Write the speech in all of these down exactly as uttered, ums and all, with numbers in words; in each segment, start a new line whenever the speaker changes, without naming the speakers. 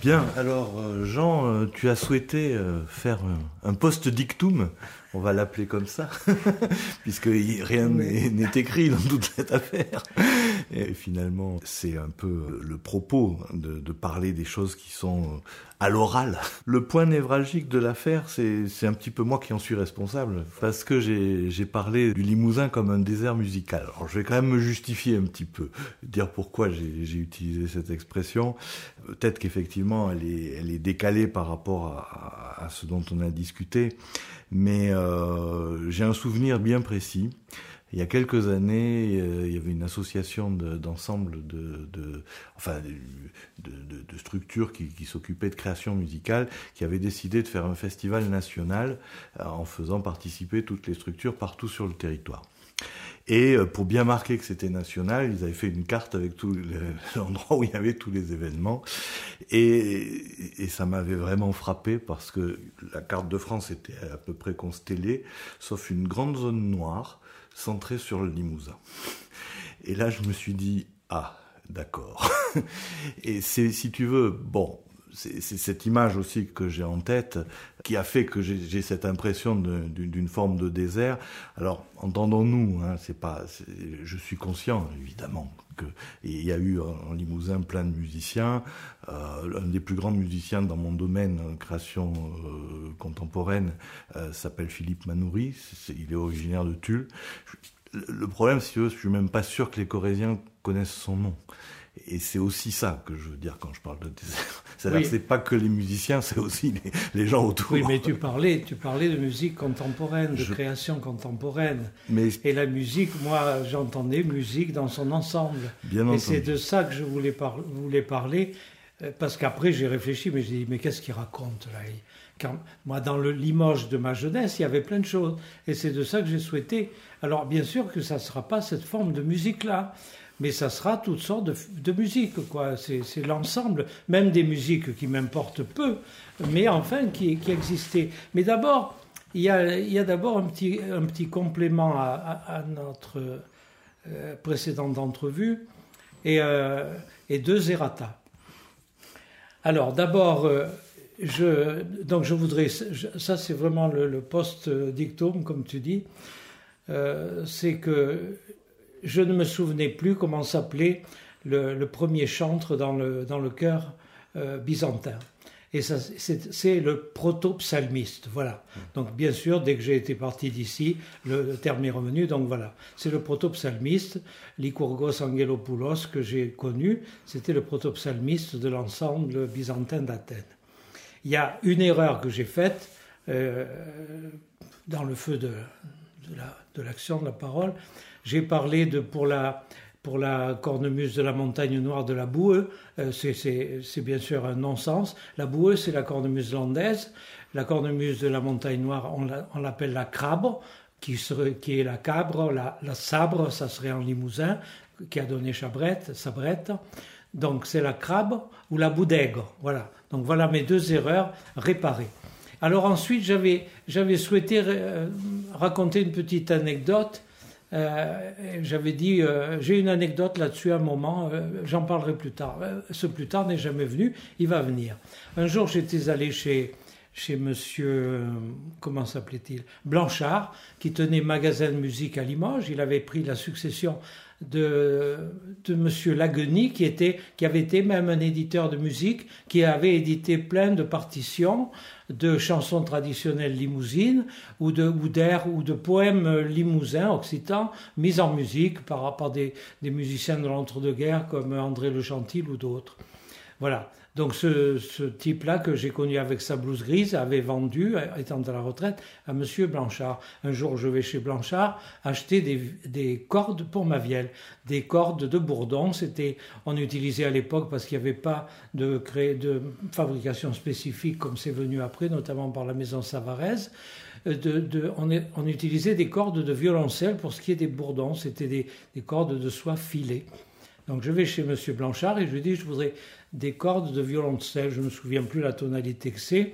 Bien, alors euh, Jean, euh, tu as souhaité euh, faire un, un post-dictum, on va l'appeler comme ça, puisque y, rien oui. n'est écrit dans toute cette affaire. Et finalement, c'est un peu le propos de, de parler des choses qui sont à l'oral. Le point névralgique de l'affaire, c'est, c'est un petit peu moi qui en suis responsable, parce que j'ai, j'ai parlé du Limousin comme un désert musical. Alors je vais quand même me justifier un petit peu, dire pourquoi j'ai, j'ai utilisé cette expression. Peut-être qu'effectivement, elle est, elle est décalée par rapport à, à ce dont on a discuté, mais euh, j'ai un souvenir bien précis. Il y a quelques années, euh, il y avait une association de, d'ensemble de, de, enfin, de, de, de structures qui, qui s'occupaient de création musicale, qui avait décidé de faire un festival national euh, en faisant participer toutes les structures partout sur le territoire. Et euh, pour bien marquer que c'était national, ils avaient fait une carte avec tout le, l'endroit où il y avait tous les événements. Et, et ça m'avait vraiment frappé parce que la carte de France était à peu près constellée, sauf une grande zone noire centré sur le Limousin. Et là, je me suis dit, ah, d'accord. Et c'est, si tu veux, bon, c'est, c'est cette image aussi que j'ai en tête qui a fait que j'ai, j'ai cette impression de, d'une, d'une forme de désert. Alors, entendons-nous, hein, c'est pas, c'est, je suis conscient, évidemment, qu'il y a eu en Limousin plein de musiciens. Euh, un des plus grands musiciens dans mon domaine, création euh, contemporaine, euh, s'appelle Philippe Manoury. C'est, il est originaire de Tulle. Le problème, si tu veux, je suis même pas sûr que les Corésiens connaissent son nom. Et c'est aussi ça que je veux dire quand je parle de désert. C'est-à-dire oui. que c'est pas que les musiciens, c'est aussi les, les gens autour.
Oui, mais tu parlais, tu parlais de musique contemporaine, de je... création contemporaine. Mais... Et la musique, moi, j'entendais musique dans son ensemble.
Bien
Et
entendu.
c'est de ça que je voulais, par... voulais parler, parce qu'après j'ai réfléchi, mais j'ai dit, mais qu'est-ce qu'il raconte là ? Quand, moi, dans le Limoges de ma jeunesse, il y avait plein de choses. Et c'est de ça que j'ai souhaité. Alors, bien sûr que ça ne sera pas cette forme de musique-là. Mais ça sera toutes sortes de, de musiques, quoi. C'est, c'est l'ensemble, même des musiques qui m'importent peu, mais enfin qui, qui existaient. Mais d'abord, il y a, il y a d'abord un petit, un petit complément à, à, à notre euh, précédente entrevue et, euh, et deux errata. Alors d'abord, euh, je, donc je voudrais, je, ça c'est vraiment le, le post-dictum, comme tu dis, euh, c'est que je ne me souvenais plus comment s'appelait le, le premier chantre dans le, dans le chœur euh, byzantin. Et ça, c'est, c'est le proto-psalmiste, voilà. Donc bien sûr, dès que j'ai été parti d'ici, le, le terme est revenu, donc voilà. C'est le proto-psalmiste, Lycourgos Angelopoulos, que j'ai connu, c'était le proto-psalmiste de l'ensemble byzantin d'Athènes. Il y a une erreur que j'ai faite euh, dans le feu de, de, la, de l'action, de la parole. J'ai parlé de, pour, la, pour la cornemuse de la montagne noire de la Boueux, euh, c'est, c'est, c'est bien sûr un non-sens. La Boueux, c'est la cornemuse landaise. La cornemuse de la montagne noire, on, la, on l'appelle la crabre, qui, serait, qui est la cabre. La, la sabre, ça serait en limousin, qui a donné chabrette, sabrette. Donc c'est la crabe ou la boudègre. Voilà. Donc voilà mes deux erreurs réparées. Alors ensuite, j'avais, j'avais souhaité euh, raconter une petite anecdote. Euh, j'avais dit, euh, j'ai une anecdote là-dessus à un moment, euh, j'en parlerai plus tard. Euh, ce plus tard n'est jamais venu, il va venir. Un jour, j'étais allé chez, chez monsieur, euh, comment s'appelait-il ? Blanchard, qui tenait magasin de musique à Limoges. Il avait pris la succession de, de monsieur Lagueny, qui, était, qui avait été même un éditeur de musique, qui avait édité plein de partitions de chansons traditionnelles limousines ou, de, ou d'airs ou de poèmes limousins, occitans, mis en musique par, par des, des musiciens de l'entre-deux-guerres comme André Le Gentil ou d'autres. Voilà. Donc ce, ce type-là que j'ai connu avec sa blouse grise avait vendu, étant à la retraite, à monsieur Blanchard. Un jour, je vais chez Blanchard acheter des, des cordes pour ma vielle, des cordes de bourdon. C'était, on utilisait à l'époque parce qu'il n'y avait pas de, cré, de fabrication spécifique comme c'est venu après, notamment par la maison Savarez. De, de, on, est, on utilisait des cordes de violoncelle pour ce qui est des bourdons. C'était des, des cordes de soie filées. Donc je vais chez monsieur Blanchard et je lui dis, je voudrais des cordes de violoncelle, je ne me souviens plus la tonalité que c'est.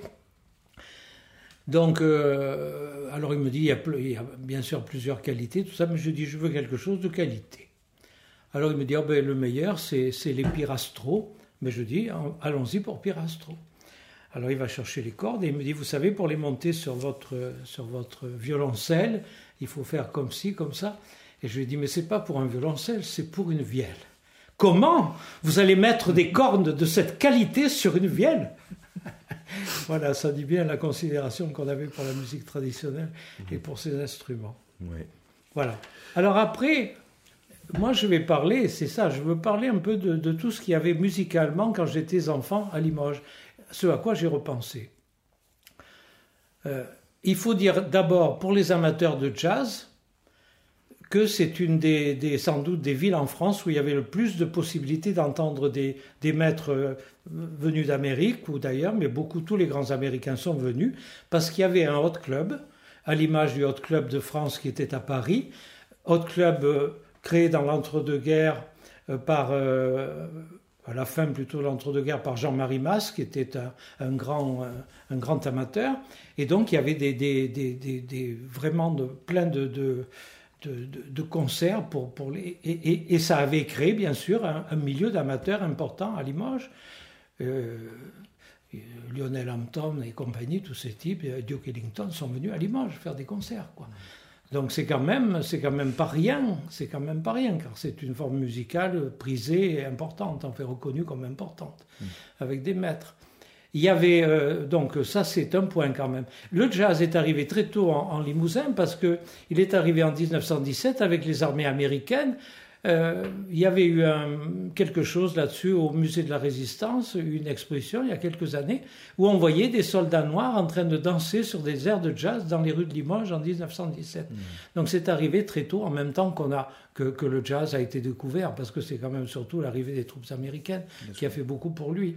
Donc, euh, alors il me dit, il y, a, il y a bien sûr plusieurs qualités, tout ça, mais je dis, je veux quelque chose de qualité. Alors il me dit, oh ben, le meilleur, c'est, c'est les Pirastro, Mais je dis, allons-y pour Pirastro. Alors il va chercher les cordes et il me dit, vous savez, pour les monter sur votre, sur votre violoncelle, il faut faire comme ci, comme ça. Et je lui ai dit, mais c'est pas pour un violoncelle, c'est pour une vielle. Comment vous allez mettre des cordes de cette qualité sur une vielle? Voilà, ça dit bien la considération qu'on avait pour la musique traditionnelle et pour ces instruments.
Oui.
Voilà. Alors après, moi je vais parler, c'est ça, je veux parler un peu de, de tout ce qu'il y avait musicalement quand j'étais enfant à Limoges, ce à quoi j'ai repensé. Euh, il faut dire d'abord, pour les amateurs de jazz, que c'est une des, des, sans doute des villes en France où il y avait le plus de possibilités d'entendre des, des maîtres venus d'Amérique ou d'ailleurs, mais beaucoup, tous les grands Américains sont venus, parce qu'il y avait un hot club, à l'image du hot club de France qui était à Paris, hot club euh, créé dans l'entre-deux-guerres euh, par, euh, à la fin plutôt de l'entre-deux-guerres, par Jean-Marie Mas, qui était un, un, grand, un, un grand amateur, et donc il y avait des, des, des, des, des vraiment de, plein de... de De, de, de concerts pour, pour les, et, et, et ça avait créé bien sûr un, un milieu d'amateurs important à Limoges. Euh, Lionel Hampton et compagnie, tous ces types, Duke Ellington sont venus à Limoges faire des concerts, quoi. Donc c'est quand même, c'est quand même pas rien, c'est quand même pas rien, car c'est une forme musicale prisée et importante, en fait reconnue comme importante, mmh. avec des maîtres. Il y avait, euh, donc ça c'est un point quand même. Le jazz est arrivé très tôt en, en Limousin parce qu'il est arrivé en dix-neuf cent dix-sept avec les armées américaines. Euh, il y avait eu un, quelque chose là-dessus au musée de la Résistance, une exposition il y a quelques années, où on voyait des soldats noirs en train de danser sur des airs de jazz dans les rues de Limoges en dix-neuf cent dix-sept. Mmh. Donc c'est arrivé très tôt, en même temps qu'on a, que, que le jazz a été découvert, parce que c'est quand même surtout l'arrivée des troupes américaines Bien qui sûr. a fait beaucoup pour lui.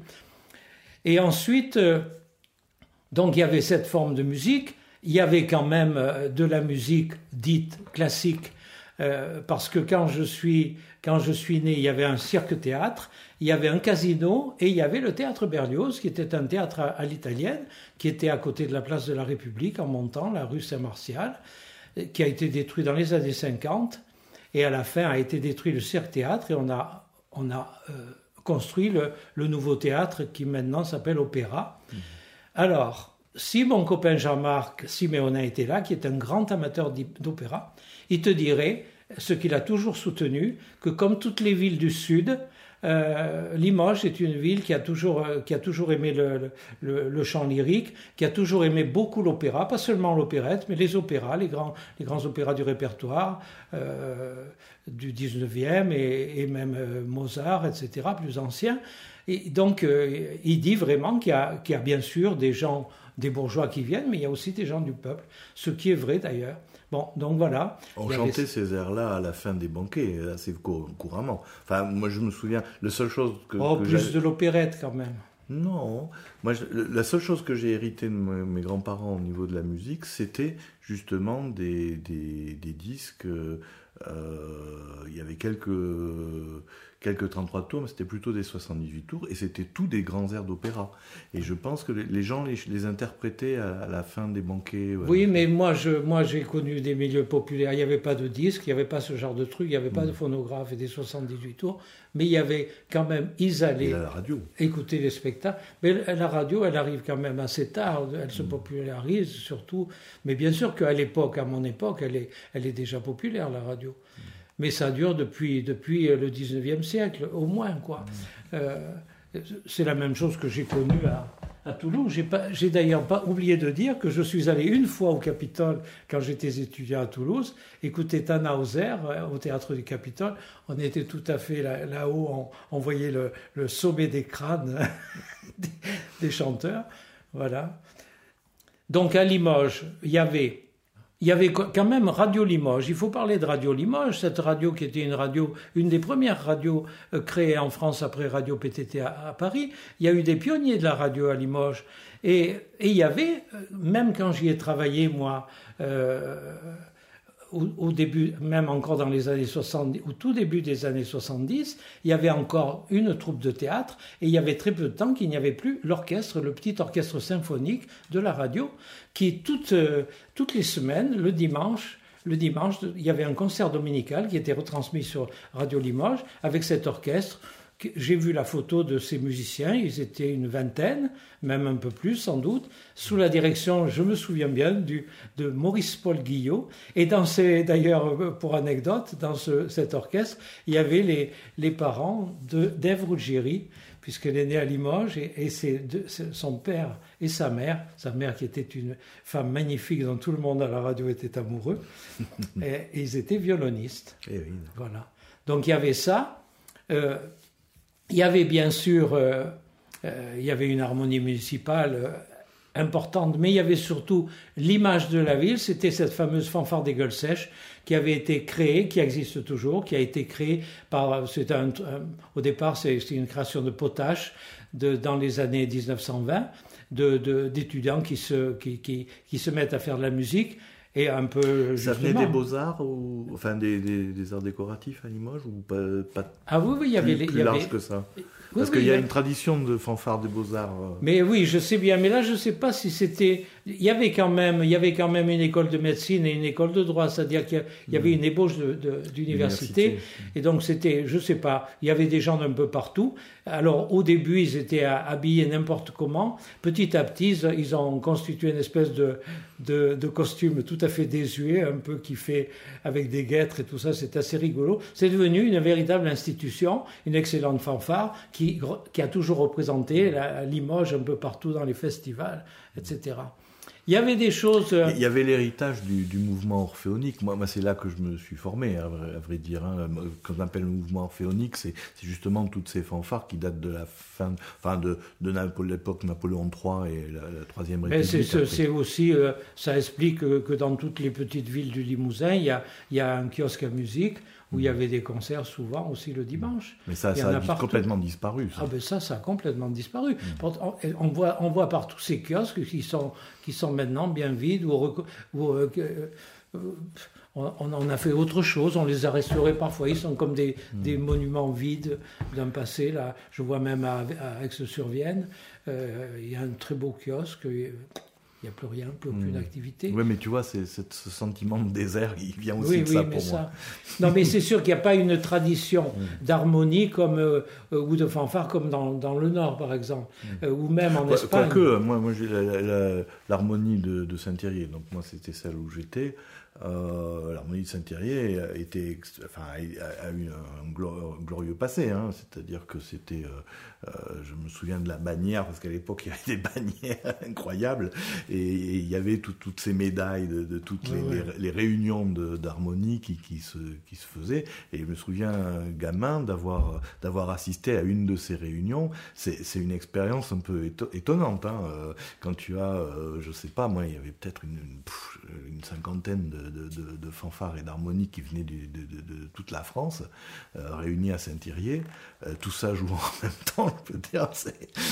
Et ensuite, euh, donc il y avait cette forme de musique, il y avait quand même euh, de la musique dite classique, euh, parce que quand je suis, quand je suis né, il y avait un cirque-théâtre, il y avait un casino et il y avait le théâtre Berlioz, qui était un théâtre à, à l'italienne, qui était à côté de la place de la République, en montant la rue Saint-Martial, qui a été détruit dans les années cinquante, et à la fin a été détruit le cirque-théâtre, et on a... On a euh, construit le, le nouveau théâtre qui maintenant s'appelle Opéra. Mmh. Alors, si mon copain Jean-Marc Siméonin était là, qui est un grand amateur d'opéra, il te dirait, ce qu'il a toujours soutenu, que comme toutes les villes du Sud, euh, Limoges est une ville qui a toujours, euh, qui a toujours aimé le, le, le chant lyrique, qui a toujours aimé beaucoup l'opéra, pas seulement l'opérette, mais les opéras, les grands, les grands opéras du répertoire euh, du dix-neuvième et, et même euh, Mozart, et cetera, plus anciens. Et donc, euh, il dit vraiment qu'il y a, qu'il y a bien sûr des gens, des bourgeois qui viennent, mais il y a aussi des gens du peuple, ce qui est vrai d'ailleurs. Bon, donc voilà.
On chantait avait... ces airs-là à la fin des banquets, assez couramment. Enfin, moi je me souviens, la seule chose que...
Oh,
que
plus
j'avais...
de l'opérette quand même.
Non, moi je... la seule chose que j'ai hérité de mes grands-parents au niveau de la musique, c'était justement des, des, des disques... Euh, il y avait quelques, quelques trente-trois tours, mais c'était plutôt des soixante-dix-huit tours, et c'était tous des grands airs d'opéra. Et je pense que les gens les, les interprétaient à, à la fin des banquets.
Oui, ouais. mais moi, je, moi j'ai connu des milieux populaires, il n'y avait pas de disques, il n'y avait pas ce genre de truc, il n'y avait pas mmh. de phonographe et des soixante-dix-huit tours, mais il y avait quand même, ils allaient
la radio.
écouter les spectacles. Mais la radio, elle arrive quand même assez tard, elle se mmh. popularise surtout, mais bien sûr qu'à l'époque, à mon époque, elle est, elle est déjà populaire, la radio. Mais ça dure depuis, depuis le dix-neuvième siècle, au moins, quoi. Mmh. Euh, c'est la même chose que j'ai connue à, à Toulouse. J'ai, pas, j'ai d'ailleurs pas oublié de dire que je suis allé une fois au Capitole, quand j'étais étudiant à Toulouse, écouter Tannhäuser au théâtre du Capitole. On était tout à fait là, là-haut, on, on voyait le, le sommet des crânes des, des chanteurs. Voilà. Donc à Limoges, il y avait... Il y avait quand même Radio Limoges. Il faut parler de Radio Limoges, cette radio qui était une radio, une des premières radios créées en France après Radio P T T à, à Paris. Il y a eu des pionniers de la radio à Limoges. Et, et il y avait, même quand j'y ai travaillé, moi, euh, au, au début, même encore dans les années soixante-dix, au tout début des années soixante-dix, il y avait encore une troupe de théâtre et il y avait très peu de temps qu'il n'y avait plus l'orchestre, le petit orchestre symphonique de la radio, qui toutes, euh, toutes les semaines, le dimanche, le dimanche, il y avait un concert dominical qui était retransmis sur Radio Limoges avec cet orchestre j'ai vu la photo de ces musiciens, ils étaient une vingtaine, même un peu plus sans doute, sous la direction, je me souviens bien, du, de Maurice-Paul Guillot. Et dans ces, d'ailleurs, pour anecdote, dans ce, cet orchestre, il y avait les, les parents de, d'Ève Ruggieri, puisqu'elle est née à Limoges, et, et c'est de, c'est son père et sa mère, sa mère qui était une femme magnifique dont tout le monde à la radio était amoureux, et, et ils étaient violonistes.
Et oui.
Voilà. Donc il y avait ça. Euh, il y avait bien sûr, euh, euh, il y avait une harmonie municipale euh, importante, mais il y avait surtout l'image de la ville. C'était cette fameuse fanfare des Gueules Sèches qui avait été créée, qui existe toujours, qui a été créée par, c'est un, un, au départ c'est, c'est une création de Potache de, dans les années dix-neuf cent vingt, de, de, d'étudiants qui se, qui, qui, qui se mettent à faire de la musique. Et un peu,
ça venait des beaux-arts, ou enfin des, des, des arts décoratifs à Limoges, ou pas, pas
ah oui, oui, il y avait
plus,
les,
plus
il y
large
avait...
que ça.
Oui,
Parce
oui,
qu'il y a
oui.
une tradition de fanfare des beaux-arts. Euh...
Mais oui, je sais bien. Mais là, je ne sais pas si c'était... Il y avait quand même, il y avait quand même une école de médecine et une école de droit. C'est-à-dire qu'il y avait une ébauche de, de, d'université. Université. Et donc, c'était, je ne sais pas, il y avait des gens d'un peu partout. Alors, au début, ils étaient habillés n'importe comment. Petit à petit, ils ont constitué une espèce de, de, de costume tout à fait désuet, un peu qui fait avec des guêtres et tout ça. C'est assez rigolo. C'est devenu une véritable institution, une excellente fanfare qui, qui a toujours représenté la, Limoges un peu partout dans les festivals, et cetera. Il y avait des choses... Euh...
Il y avait l'héritage du, du mouvement orphéonique. Moi, moi, c'est là que je me suis formé, à vrai, à vrai dire. Hein. Ce qu'on appelle le mouvement orphéonique, c'est, c'est justement toutes ces fanfares qui datent de la fin, enfin de, de l'époque Napoléon trois et la, la Troisième République.
Mais c'est, c'est aussi, euh, ça explique que, que dans toutes les petites villes du Limousin, il y a, il y a un kiosque à musique où il y avait des concerts souvent aussi le dimanche.
Mais ça, ça a, a complètement disparu. Ça.
Ah ben ça, ça a complètement disparu. Mmh. On, on, voit, on voit partout ces kiosques qui sont, qui sont maintenant bien vides, où, où euh, euh, on, on a fait autre chose, on les a restaurés parfois. Ils sont comme des, mmh. des monuments vides d'un passé. Là, je vois même à, à Aix-sur-Vienne, euh, il y a un très beau kiosque. Il n'y a plus rien, plus aucune mmh. activité.
Oui, mais tu vois, c'est, c'est, ce sentiment de désert, il vient aussi
oui,
de
oui,
ça
mais
pour
ça...
moi.
Non, mais c'est sûr qu'il n'y a pas une tradition mmh. d'harmonie comme, euh, ou de fanfare comme dans, dans le Nord, par exemple, mmh. euh, ou même en Espagne.
Quoique, moi, moi j'ai la, la, la, l'harmonie de, de Saint-Thierry, donc moi c'était celle où j'étais. Euh, l'harmonie de Saint-Thierry était, enfin, a, a eu un glorieux passé, hein, c'est-à-dire que c'était, euh, euh, je me souviens de la bannière, parce qu'à l'époque il y avait des bannières incroyables, et, et il y avait tout, toutes ces médailles de, de toutes les, ouais, ouais. les, les réunions de, d'harmonie qui, qui, se, qui se faisaient, et je me souviens, gamin, d'avoir, d'avoir assisté à une de ces réunions. C'est, c'est une expérience un peu étonnante, hein, quand tu as, euh, je sais pas, moi, il y avait peut-être une, une, une cinquantaine de De, de, de fanfares et d'harmonies qui venaient du, de, de, de toute la France, euh, réunis à Saint-Thierry, euh, tout ça jouant en même temps, je peux dire, c'est,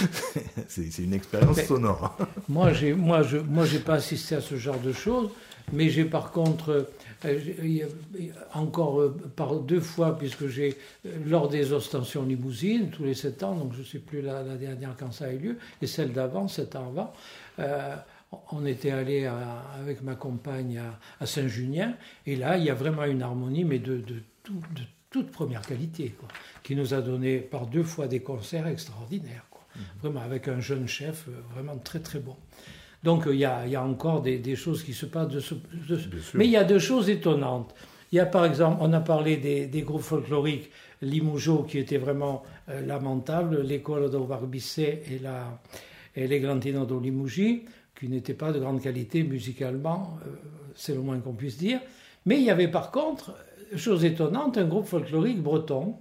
c'est, c'est une expérience mais sonore.
Moi, j'ai, moi, je, moi, j'ai pas assisté à ce genre de choses, mais j'ai par contre, euh, j'ai, encore euh, par deux fois, puisque j'ai, euh, lors des ostensions limousines, tous les sept ans, donc je ne sais plus la, la dernière quand ça a eu lieu, et celle d'avant, sept ans avant, euh, on était allé à, avec ma compagne à, à Saint-Junien, et là, il y a vraiment une harmonie, mais de, de, tout, de toute première qualité, quoi, qui nous a donné par deux fois des concerts extraordinaires, quoi. Mmh. Vraiment, avec un jeune chef, vraiment très très bon. Donc, il y a, il y a encore des, des choses qui se passent, de ce, de ce... mais il y a deux choses étonnantes. Il y a par exemple, on a parlé des, des groupes folkloriques limougeaux qui étaient vraiment euh, lamentables, l'école de Barbicet et, la, et l'Eglantino de Limougi, qui n'était pas de grande qualité musicalement, euh, c'est le moins qu'on puisse dire. Mais il y avait par contre, chose étonnante, un groupe folklorique breton,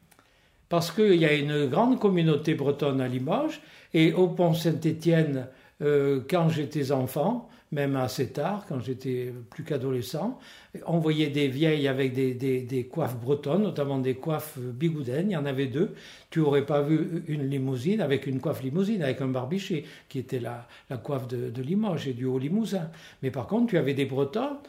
parce qu'il y a une grande communauté bretonne à Limoges, et au Pont Saint-Étienne, euh, quand j'étais enfant, même assez tard, quand j'étais plus qu'adolescent, on voyait des vieilles avec des, des, des coiffes bretonnes, notamment des coiffes bigoudaines, il y en avait deux. Tu n'aurais pas vu une limousine avec une coiffe limousine, avec un barbiché, qui était la, la coiffe de, de Limoges et du Haut-Limousin. Mais par contre, tu avais des Bretons.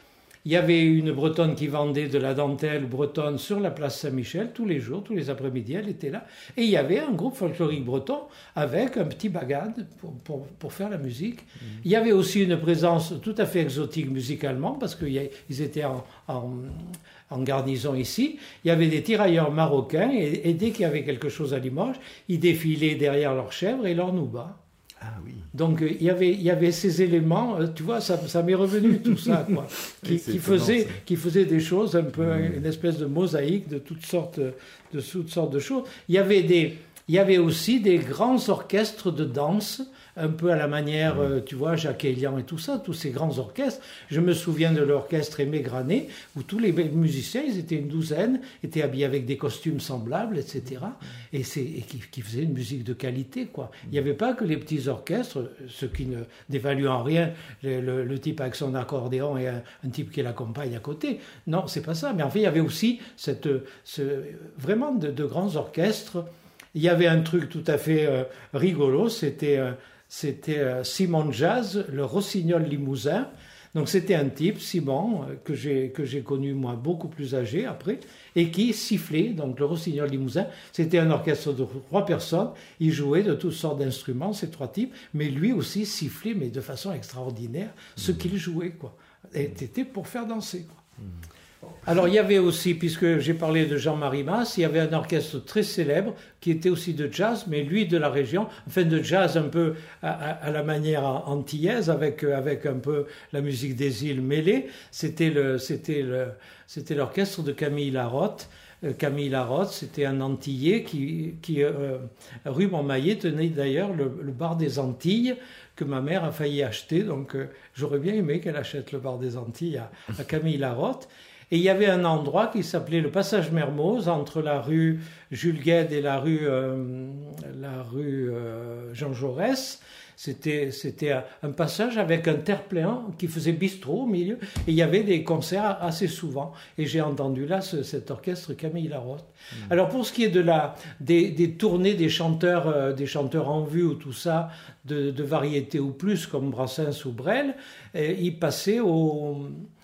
il y avait une Bretonne qui vendait de la dentelle bretonne sur la place Saint-Michel tous les jours, tous les après-midi, elle était là. Et il y avait un groupe folklorique breton avec un petit bagad pour, pour, pour faire la musique. Mmh. Il y avait aussi une présence tout à fait exotique musicalement parce qu'ils étaient en, en, en garnison ici. Il y avait des tirailleurs marocains et, et dès qu'il y avait quelque chose à Limoges, ils défilaient derrière leurs chèvres et leurs noubas.
Ah oui.
Donc il y avait il y avait ces éléments, tu vois, ça, ça m'est revenu tout ça, quoi, qui, qui faisait qui faisait des choses un peu mmh. une espèce de mosaïque de toutes sortes de toutes sortes de choses. Il y avait des il y avait aussi des grands orchestres de danse, un peu à la manière, mmh. euh, tu vois, Jacques Elian et tout ça, tous ces grands orchestres. Je me souviens de l'orchestre Aimé Granet, où tous les musiciens, ils étaient une douzaine, étaient habillés avec des costumes semblables, et cetera. Mmh. Et, c'est, et qui, qui faisaient une musique de qualité, quoi. Il n'y avait pas que les petits orchestres, ce qui ne dévalue en rien le, le, le type avec son accordéon et un, un type qui l'accompagne à côté. Non, c'est pas ça. Mais en fait, il y avait aussi cette, ce, vraiment de, de grands orchestres. Il y avait un truc tout à fait euh, rigolo, c'était, euh, c'était euh, Simon Jazz, le rossignol limousin. Donc c'était un type, Simon, euh, que, j'ai, que j'ai connu moi beaucoup plus âgé après, et qui sifflait, donc le rossignol limousin. C'était un orchestre de trois personnes, il jouait de toutes sortes d'instruments, ces trois types, mais lui aussi sifflait, mais de façon extraordinaire, ce mmh. qu'il jouait, quoi. Et c'était pour faire danser, quoi. Mmh. Alors il y avait aussi, puisque j'ai parlé de Jean-Marie Mas, il y avait un orchestre très célèbre qui était aussi de jazz, mais lui de la région, enfin de jazz un peu à, à, à la manière antillaise, avec, avec un peu la musique des îles mêlée. C'était, le, c'était, le, c'était l'orchestre de Camille Larotte. Camille Larotte, c'était un Antillais qui, qui euh, rue Montmaillet, tenait d'ailleurs le, le bar des Antilles, que ma mère a failli acheter, donc euh, j'aurais bien aimé qu'elle achète le bar des Antilles à, à Camille Larotte. Et il y avait un endroit qui s'appelait le Passage Mermoz, entre la rue Jules Guesde et la rue, euh, la rue euh, Jean Jaurès. C'était, c'était un passage avec un terre-plein qui faisait bistrot au milieu. Et il y avait des concerts assez souvent. Et j'ai entendu là ce, cet orchestre Camille Larotte. Mmh. Alors pour ce qui est de la, des, des tournées des chanteurs, euh, des chanteurs en vue ou tout ça, de, de variété ou plus, comme Brassens ou Brel, euh, ils passaient au...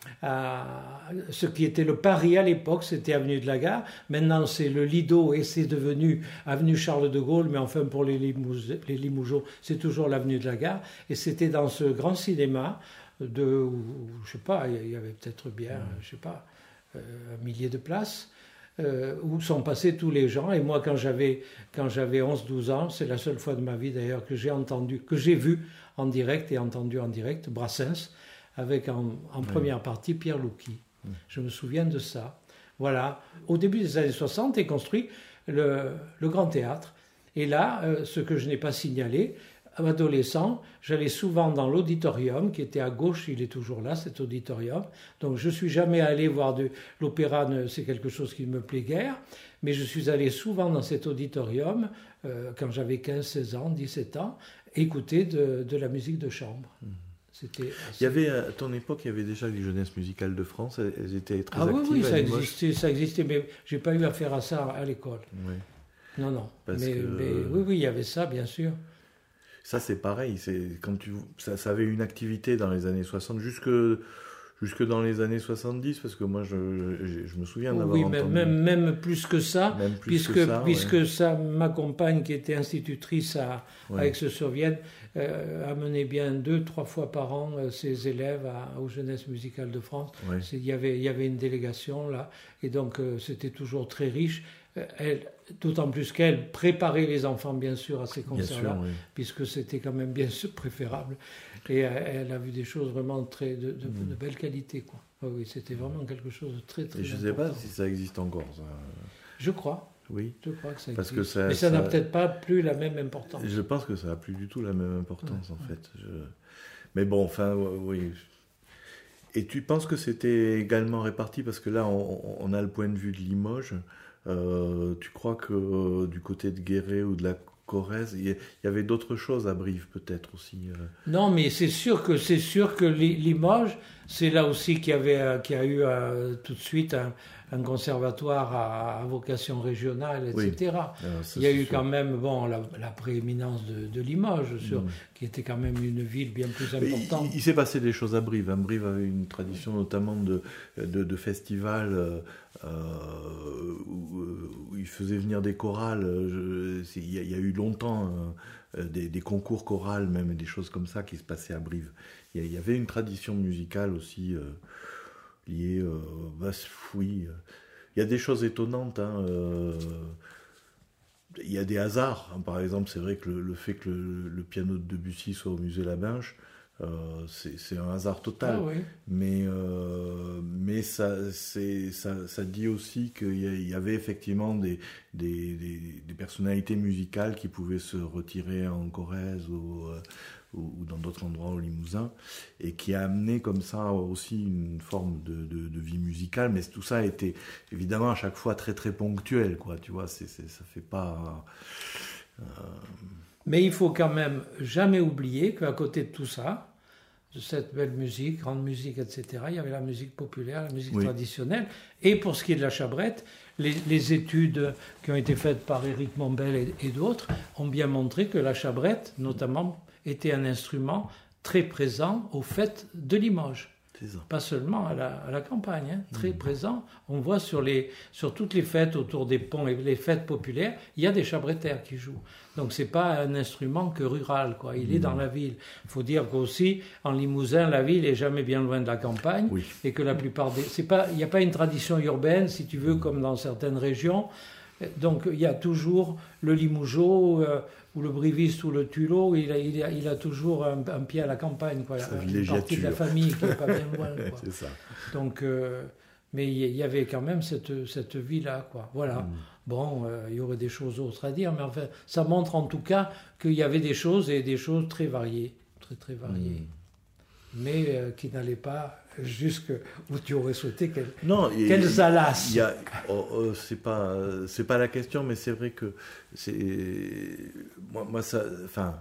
à ce qui était le Paris à l'époque, c'était avenue de la Gare. Maintenant, c'est le Lido et c'est devenu avenue Charles de Gaulle, mais enfin pour les, Limous, les Limougeaux, c'est toujours l'avenue de la Gare. Et c'était dans ce grand cinéma de, où, je sais pas, il y avait peut-être bien, je sais pas, euh, un millier de places. Euh, où sont passés tous les gens. Et moi, quand j'avais, quand j'avais onze douze ans, c'est la seule fois de ma vie d'ailleurs que j'ai entendu, que j'ai vu en direct et entendu en direct Brassens, avec en, en oui. première partie Pierre Louki. Oui. Je me souviens de ça. Voilà. Au début des années soixante est construit le, le Grand Théâtre. Et là, euh, ce que je n'ai pas signalé, adolescent, j'allais souvent dans l'auditorium, qui était à gauche, il est toujours là, cet auditorium. Donc je ne suis jamais allé voir de l'opéra, c'est quelque chose qui me plaît guère, mais je suis allé souvent dans cet auditorium, euh, quand j'avais quinze, seize ans, dix-sept ans, écouter de, de la musique de chambre. Mmh. C'était assez...
Il y avait, à ton époque, il y avait déjà les Jeunesses musicales de France, elles étaient très
ah,
actives.
Ah oui, oui, ça existait, ça existait, mais je n'ai pas eu affaire à ça à l'école.
Oui.
Non, non.
Parce
mais,
que...
mais oui, oui, il y avait ça, bien sûr.
Ça, c'est pareil. C'est, quand tu, ça, ça avait une activité dans les années soixante, jusque, jusque dans les années soixante-dix, parce que moi, je, je, je me souviens d'avoir
oui,
entendu...
Oui, même, même plus que ça,
même plus
puisque,
que ça,
puisque
ouais.
ça, ma compagne, qui était institutrice à,
ouais.
à Aix-sur-Vienne, euh, amenait bien deux, trois fois par an euh, ses élèves à, aux Jeunesses musicales de France.
Ouais.
C'est, il y avait, il y avait une délégation, là, et donc euh, c'était toujours très riche. Elle, d'autant plus qu'elle préparait les enfants, bien sûr, à ces concerts-là,
sûr, oui.
puisque c'était quand même bien sûr préférable. Et elle a vu des choses vraiment très, de, de, mmh. de belle qualité, quoi. Oui, c'était vraiment quelque chose de très, très
Et je ne sais pas si ça existe encore, ça.
Je crois.
Oui.
Je crois que ça existe.
Parce que ça,
mais ça, ça n'a peut-être pas plus la même importance.
Je pense que ça n'a plus du tout la même importance,
ouais,
en
ouais.
fait. Je... Mais bon, enfin, oui... Et tu penses que c'était également réparti, parce que là, on, on a le point de vue de Limoges. Euh, tu crois que euh, du côté de Guéret ou de la Corrèze, il y, y avait d'autres choses à Brive peut-être aussi euh...
Non, mais c'est sûr que c'est sûr que Limoges, c'est là aussi qu'il y avait, qu'il y a eu euh, tout de suite un, un conservatoire à, à vocation régionale, et cetera.
Oui. Alors, ça,
il y a eu
sûr.
quand même bon, la, la prééminence de, de Limoges, sur, mmh. qui était quand même une ville bien plus importante.
Il, il s'est passé des choses à Brive. Hein. Brive avait une tradition notamment de, de, de festivals euh, où, où il faisait venir des chorales. Je, il, y a, il y a eu longtemps euh, des, des concours chorales, même, et des choses comme ça qui se passaient à Brive. Il y, a, il y avait une tradition musicale aussi... Euh, lié, euh, bah, oui, il y a des choses étonnantes. Hein, euh, il y a des hasards. Hein, par exemple, c'est vrai que le, le fait que le, le piano de Debussy soit au musée Labinche, euh, c'est, c'est un hasard total.
Ah, oui.
Mais, euh, mais ça, c'est, ça, ça dit aussi qu'il y, a, il y avait effectivement des, des, des, des personnalités musicales qui pouvaient se retirer en Corrèze ou... Euh, ou dans d'autres endroits au Limousin, et qui a amené comme ça aussi une forme de, de, de vie musicale, mais tout ça a été évidemment à chaque fois très très ponctuel, quoi, tu vois, c'est, c'est, ça fait pas... Euh...
Mais il faut quand même jamais oublier qu'à côté de tout ça, de cette belle musique, grande musique, et cetera, il y avait la musique populaire, la musique oui. traditionnelle, et pour ce qui est de la chabrette, les, les études qui ont été faites par Éric Mombel et, et d'autres ont bien montré que la chabrette, notamment, était un instrument très présent aux fêtes de Limoges. Pas seulement à la, à la campagne, hein, très mmh. présent. On voit sur, les, sur toutes les fêtes autour des ponts et les fêtes populaires, il y a des chabrettaires qui jouent. Donc ce n'est pas un instrument que rural, quoi. Il mmh. est dans la ville. Il faut dire qu'aussi, en Limousin, la ville n'est jamais bien loin de la campagne. Oui. Et que la plupart des... C'est pas, il n'y a pas une tradition urbaine, si tu veux, comme dans certaines régions. Donc il y a toujours le Limougeot... Euh, ou le briviste ou le tulot, il a, il a, il a toujours un, un pied à la campagne, quoi. Une partie de la famille qui n'est pas bien loin, quoi.
C'est ça.
Donc, euh, mais il y avait quand même cette, cette vie-là, quoi. Voilà. Mm. Bon, euh, il y aurait des choses autres à dire, mais enfin, ça montre en tout cas qu'il y avait des choses, et des choses très variées, très très variées, mm. mais euh, qui n'allaient pas jusque où tu aurais souhaité qu'elles,
non,
qu'elles allassent.
Il y a, oh, oh, c'est pas, c'est pas la question, mais c'est vrai que c'est, moi, moi ça, enfin,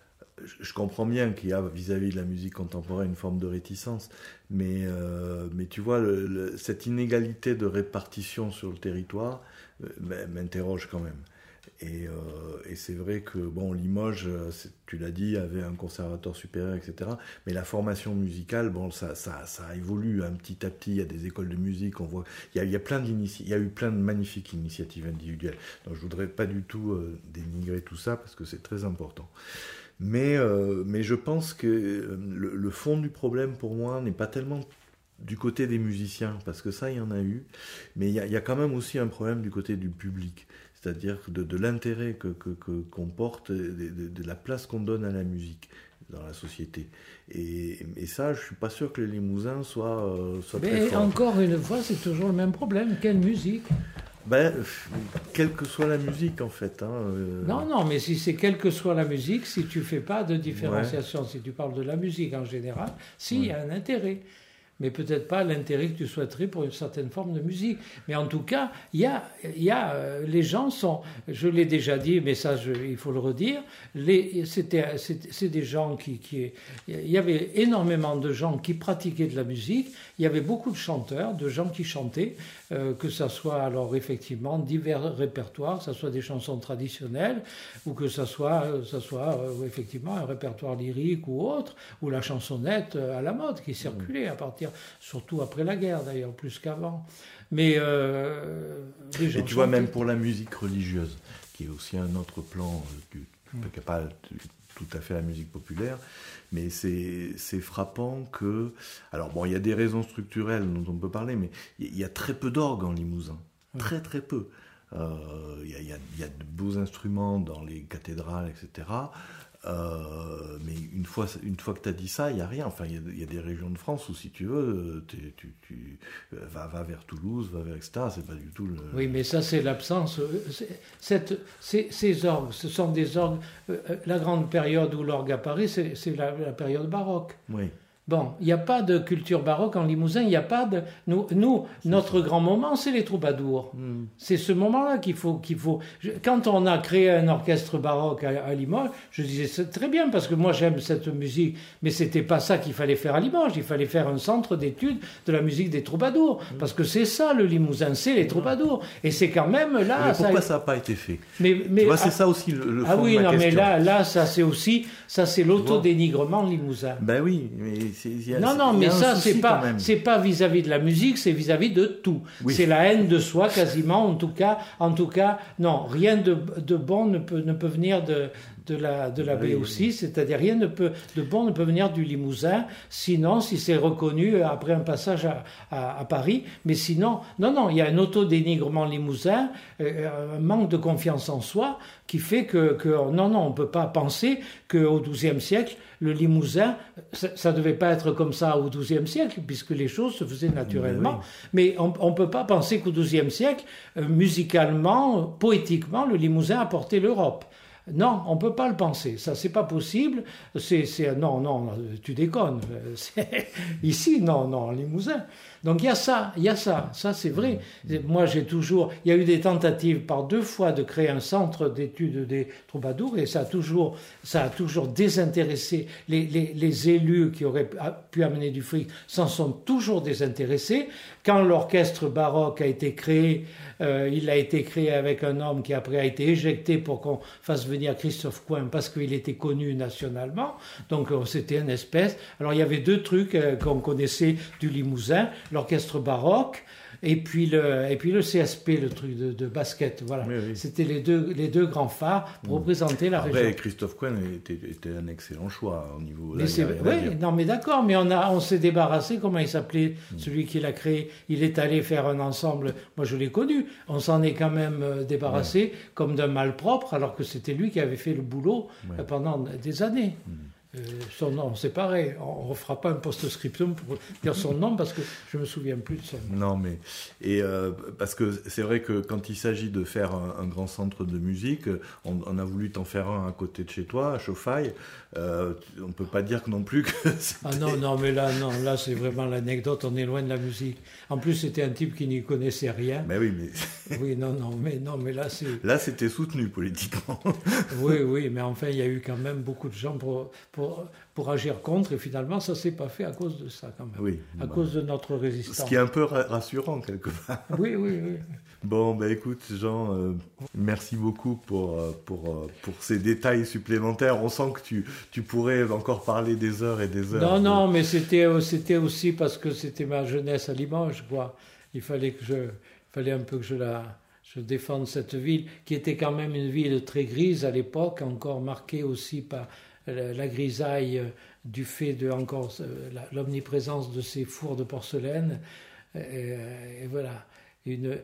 je comprends bien qu'il y a vis-à-vis de la musique contemporaine une forme de réticence, mais, euh, mais tu vois, le, le, cette inégalité de répartition sur le territoire euh, m'interroge quand même. Et, euh, et c'est vrai que, bon, Limoges, tu l'as dit, avait un conservatoire supérieur, et cetera. Mais la formation musicale, bon, ça, ça, ça évolue un petit à petit. Il y a des écoles de musique, on voit... Il y a, il y a, plein d'inici... il y a eu plein de magnifiques initiatives individuelles. Donc je ne voudrais pas du tout euh, dénigrer tout ça, parce que c'est très important. Mais, euh, mais je pense que le, le fond du problème, pour moi, n'est pas tellement du côté des musiciens, parce que ça, il y en a eu. Mais il y a, il y a quand même aussi un problème du côté du public. C'est-à-dire de, de l'intérêt que, que, que, qu'on porte, de, de, de la place qu'on donne à la musique dans la société. Et, et ça, je ne suis pas sûr que les Limousins soient, euh, soient très forts.
Mais encore une fois, c'est toujours le même problème. Quelle musique ?
Ben, quelle que soit la musique, en fait. Hein, euh...
Non, non, mais si c'est quelle que soit la musique, si tu ne fais pas de différenciation, ouais. si tu parles de la musique en général, si, il ouais. y a un intérêt. Mais peut-être pas l'intérêt que tu souhaiterais pour une certaine forme de musique. Mais en tout cas, il y a, y a, euh, les gens sont, je l'ai déjà dit, mais ça, je, il faut le redire, les, c'était, c'est, c'est des gens qui, qui... Il y avait énormément de gens qui pratiquaient de la musique, il y avait beaucoup de chanteurs, de gens qui chantaient, euh, que ça soit alors effectivement divers répertoires, que ça soit des chansons traditionnelles, ou que ça soit, euh, ça soit euh, effectivement un répertoire lyrique ou autre, ou la chansonnette euh, à la mode qui circulait à partir... surtout après la guerre d'ailleurs, plus qu'avant. Mais euh, les gens
et tu vois, même pour la musique religieuse, qui est aussi un autre plan, qui n'est mmh. pas tout à fait la musique populaire, mais c'est, c'est frappant que... Alors bon, il y a des raisons structurelles dont on peut parler, mais il y a très peu d'orgues en Limousin, mmh. très très peu. Euh, il y a, il y a, il y a de beaux instruments dans les cathédrales, et cetera. Euh, mais une fois, une fois que tu as dit ça, il n'y a rien. Enfin, il y, y a des régions de France où, si tu veux, tu, tu vas va vers Toulouse, va vers et cetera. C'est pas du tout le...
Oui, mais ça, c'est l'absence. C'est, cette, ces, ces orgues, ce sont des orgues... La grande période où l'orgue apparaît, c'est, c'est la, la période baroque.
Oui.
Bon, il n'y a pas de culture baroque en Limousin, il n'y a pas de... Nous, nous notre grand moment, c'est les troubadours. Mm. C'est ce moment-là qu'il faut, qu'il faut... Quand on a créé un orchestre baroque à, à Limoges, je disais, c'est très bien, parce que moi j'aime cette musique, mais c'était pas ça qu'il fallait faire à Limoges, il fallait faire un centre d'études de la musique des troubadours, mm. parce que c'est ça le Limousin, c'est les troubadours. Et c'est quand même là...
Mais pourquoi ça n'a
a...
pas été fait?
mais, mais,
tu vois, c'est ah, ça aussi le, le fond
ah oui,
de ma
non,
question.
Mais là, là, ça c'est aussi... Ça c'est l'autodénigrement limousin.
Ben oui, mais... Y a,
non, non, mais ça, c'est pas, c'est pas vis-à-vis de la musique, c'est vis-à-vis de tout. Oui. C'est la haine de soi, quasiment, en tout cas. En tout cas, non, rien de, de bon ne peut, ne peut venir de, de la, de la oui, B O C, oui. C'est-à-dire rien ne peut, de bon ne peut venir du Limousin, sinon, si c'est reconnu après un passage à, à, à Paris. Mais sinon, non, non, il y a un autodénigrement limousin, euh, un manque de confiance en soi, qui fait que, que non, non, on ne peut pas penser qu'au douzième siècle, le Limousin, ça ne devait pas être comme ça au douzième siècle, puisque les choses se faisaient naturellement. Mais, oui. Mais on ne peut pas penser qu'au douzième siècle, euh, musicalement, poétiquement, le Limousin a porté l'Europe. Non, on ne peut pas le penser. Ça, c'est pas possible. C'est, c'est, non, non, tu déconnes. C'est, ici, non, non, Limousin. Donc il y a ça, il y a ça, ça c'est vrai. Moi j'ai toujours, il y a eu des tentatives par deux fois de créer un centre d'études des troubadours et ça a toujours, ça a toujours désintéressé les, les, les élus qui auraient pu amener du fric, s'en sont toujours désintéressés. Quand l'orchestre baroque a été créé, euh, il a été créé avec un homme qui après a été éjecté pour qu'on fasse venir Christophe Coin parce qu'il était connu nationalement. Donc c'était une espèce. Alors il y avait deux trucs euh, qu'on connaissait du Limousin. L'orchestre baroque et puis le et puis le C S P, le truc de, de basket, voilà. Oui, oui. C'était les deux les deux grands phares pour mmh. représenter la
Après,
région.
Christophe Coin était, était un excellent choix au niveau.
Mais c'est, oui, non mais d'accord, mais on a on s'est débarrassé. Comment il s'appelait mmh. celui qui l'a créé? Il est allé faire un ensemble. Moi je l'ai connu. On s'en est quand même débarrassé ouais. comme d'un malpropre, alors que c'était lui qui avait fait le boulot ouais. pendant des années. Mmh. Euh, son nom, c'est pareil, on ne refera pas un post-scriptum pour dire son nom parce que je ne me souviens plus de son nom.
Non, mais et euh, parce que c'est vrai que quand il s'agit de faire un, un grand centre de musique, on, on a voulu t'en faire un à côté de chez toi, à Chauffaille. Euh, on ne peut pas dire que non plus que c'était...
Ah non, non, mais là, non, là c'est vraiment l'anecdote, on est loin de la musique. En plus, c'était un type qui n'y connaissait rien.
Mais oui, mais...
oui, non, non, mais, non, mais là c'est...
Là, c'était soutenu politiquement.
oui, oui, mais enfin, il y a eu quand même beaucoup de gens pour... pour pour agir contre, et finalement, ça ne s'est pas fait à cause de ça, quand même.
Oui.
À bah, cause de notre résistance.
Ce qui est un peu rassurant, quelque part.
Oui, oui, oui.
Bon, ben écoute, Jean, euh, merci beaucoup pour, pour, pour ces détails supplémentaires. On sent que tu, tu pourrais encore parler des heures et des heures.
Non,
de...
non, mais c'était, c'était aussi parce que c'était ma jeunesse à Limoges, quoi. Il fallait que je, il fallait un peu que je la... Je défende cette ville, qui était quand même une ville très grise à l'époque, encore marquée aussi par la grisaille du fait de encore l'omniprésence de ces fours de porcelaine. Et, et voilà. Une,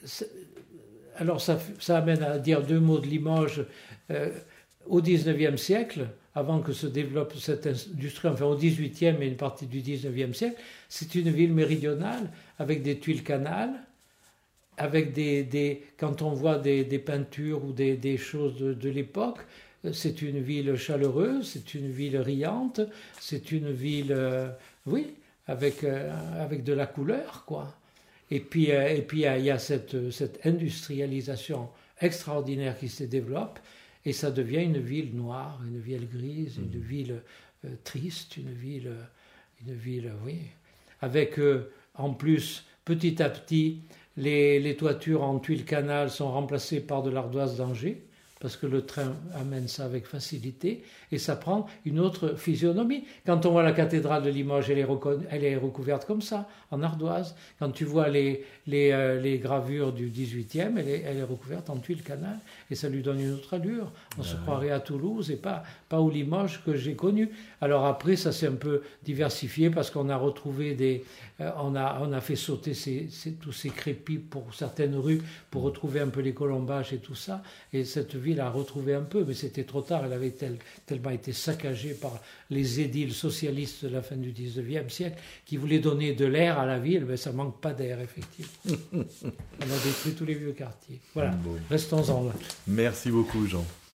alors ça, ça amène à dire deux mots de Limoges. Euh, au dix-neuvième siècle, avant que se développe cette industrie, enfin au dix-huitième et une partie du dix-neuvième siècle, c'est une ville méridionale avec des tuiles canales, avec des, des quand on voit des, des peintures ou des, des choses de, de l'époque, c'est une ville chaleureuse, c'est une ville riante, c'est une ville, euh, oui, avec, euh, avec de la couleur, quoi. Et puis, euh, et puis il y a cette, cette industrialisation extraordinaire qui se développe, et ça devient une ville noire, une ville grise, mmh. une ville euh, triste, une ville, une ville, oui, avec euh, en plus, petit à petit, les, les toitures en tuiles canal sont remplacées par de l'ardoise d'Angers, parce que le train amène ça avec facilité, et ça prend une autre physionomie. Quand on voit la cathédrale de Limoges, elle est, recon... elle est recouverte comme ça, en ardoise. Quand tu vois les, les, euh, les gravures du dix-huitième, elle est, elle est recouverte en tuiles canal, et ça lui donne une autre allure. On ah, se croirait à Toulouse, et pas, pas au Limoges que j'ai connu. Alors après, ça s'est un peu diversifié, parce qu'on a retrouvé des... Euh, on, a, on a fait sauter ces, ces, tous ces crépis pour certaines rues, pour retrouver un peu les colombages et tout ça, et cette ville a retrouvé un peu, mais c'était trop tard, elle avait tel, tellement été saccagée par les édiles socialistes de la fin du dix-neuvième siècle, qui voulaient donner de l'air à la ville, mais ça manque pas d'air, effectivement. On a détruit tous les vieux quartiers. Voilà, bon. Restons-en là.
Merci beaucoup, Jean.